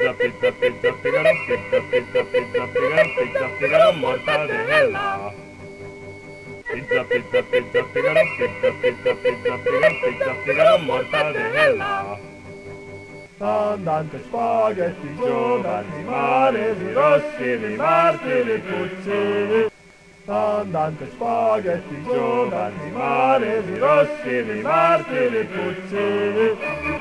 Pizza, pizza, pizza, Figaro, pizza, pizza, pizza, Figaro, pizza, Figaro, mortadella. Pizza, pizza, pizza, Figaro, pizza, pizza, pizza, Figaro, pizza, Figaro, mortadella. Andante spaghetti, giovani, maresi, rossi, di martiri, puzzi. Andante spaghetti, giovani, maresi, rossi, di martiri, puzzi.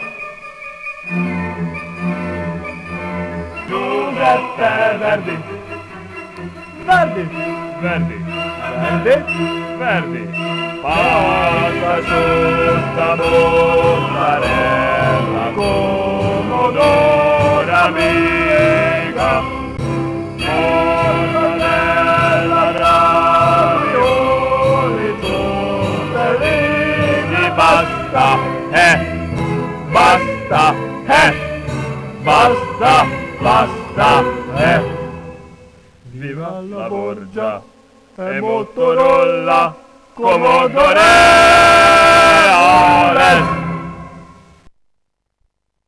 Giuseppe Verdi, Verdi, Verdi, Verdi, Verdi, passa tutta mozzarella, pomodoro amica, mortadella, ravioli, tortellini, basta, basta, basta, basta, Viva la Borgia e Motorola, Commodore,